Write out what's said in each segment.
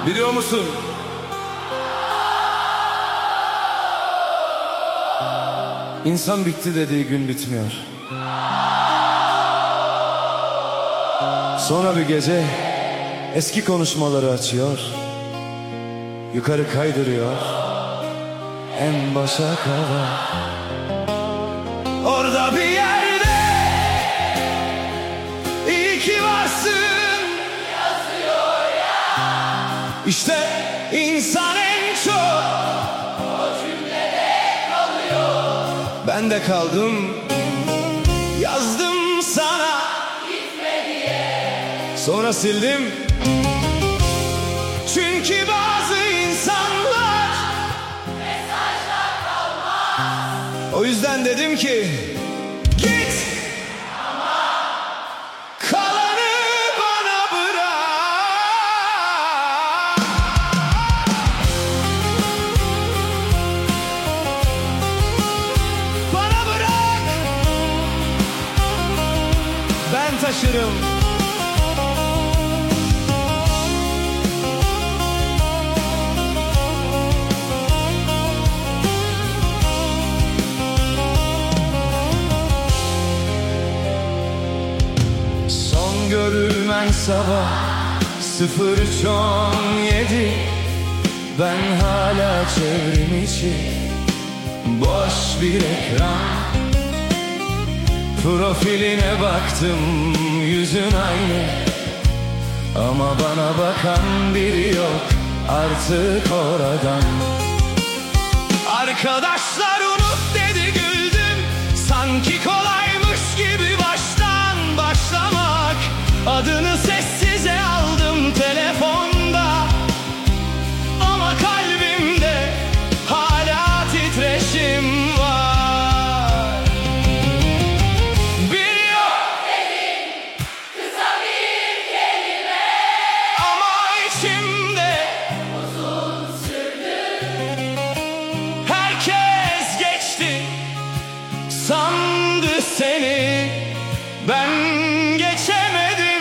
Biliyor musun? İnsan bitti dediği gün bitmiyor. Sonra bir gece eski konuşmaları açıyor, yukarı kaydırıyor, en başa kadar. Orada bir yerde iyi ki varsın yazıyor ya. İşte insan en çok o cümlede kalıyor. Ben de kaldım, yazdım sana gitme diye, sonra sildim. Çünkü bazı insanlar mesajlar kalmaz. O yüzden dedim ki git ama kalanı bana bırak. Bana bırak, ben taşırım. Görülmen sabah 03:17. Ben hala çevrim içi boş bir ekran. Profiline baktım, yüzün aynı ama bana bakan biri yok artık oradan. Arkadaşlar unut dedi, güldüm. Sanki kolaymış gibi baştan başlamak. Adını sessize aldım telefonda, ama kalbimde hala titreşim var. Bir yok dedin, kısa bir kelime, ama içimde uzun sürdü. Herkes geçti sandı seni, ben geçemedim.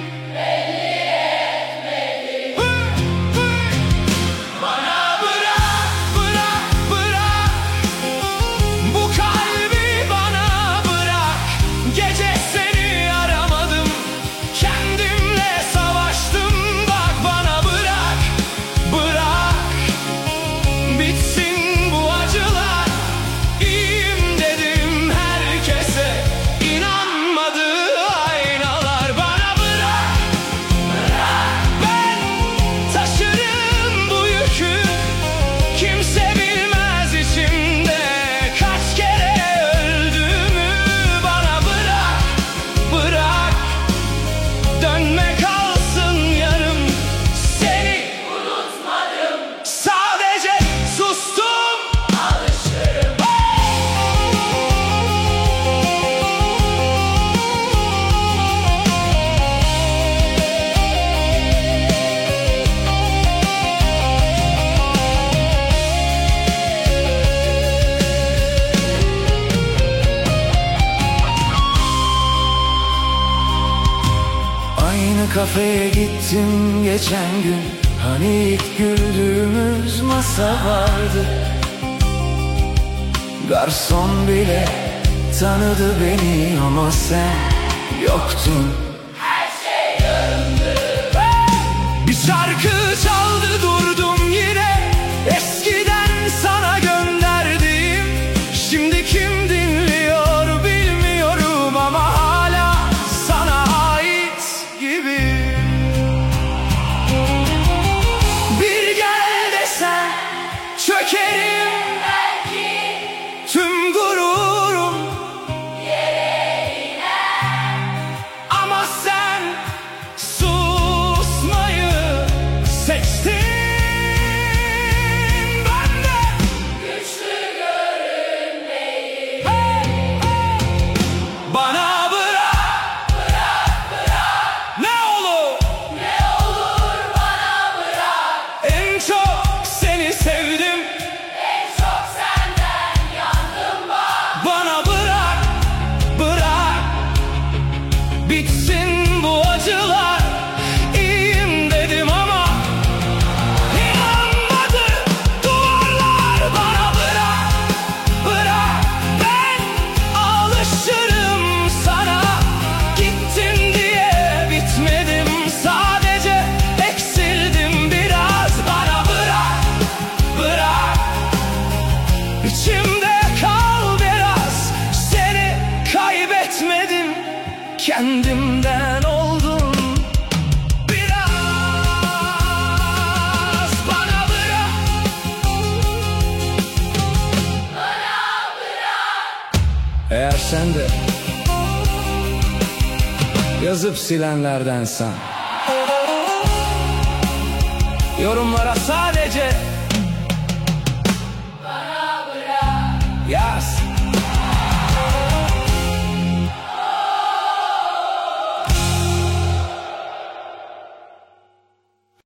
Kafeye gittim geçen gün, hani ilk güldüğümüz masa vardı. Garson bile tanıdı beni ama sen yoktun. Her şey yarındı. Bir şarkı çaldı, durdum yine. Eskiden sana gönderdim, şimdi kim dinliyor bilmiyorum ama hala sana ait gibi. Bir gel desen çökerim belki, tüm gururum yere iner, ama yazıp silenlerdensen. Yorumlara sadece bana bırak yaz.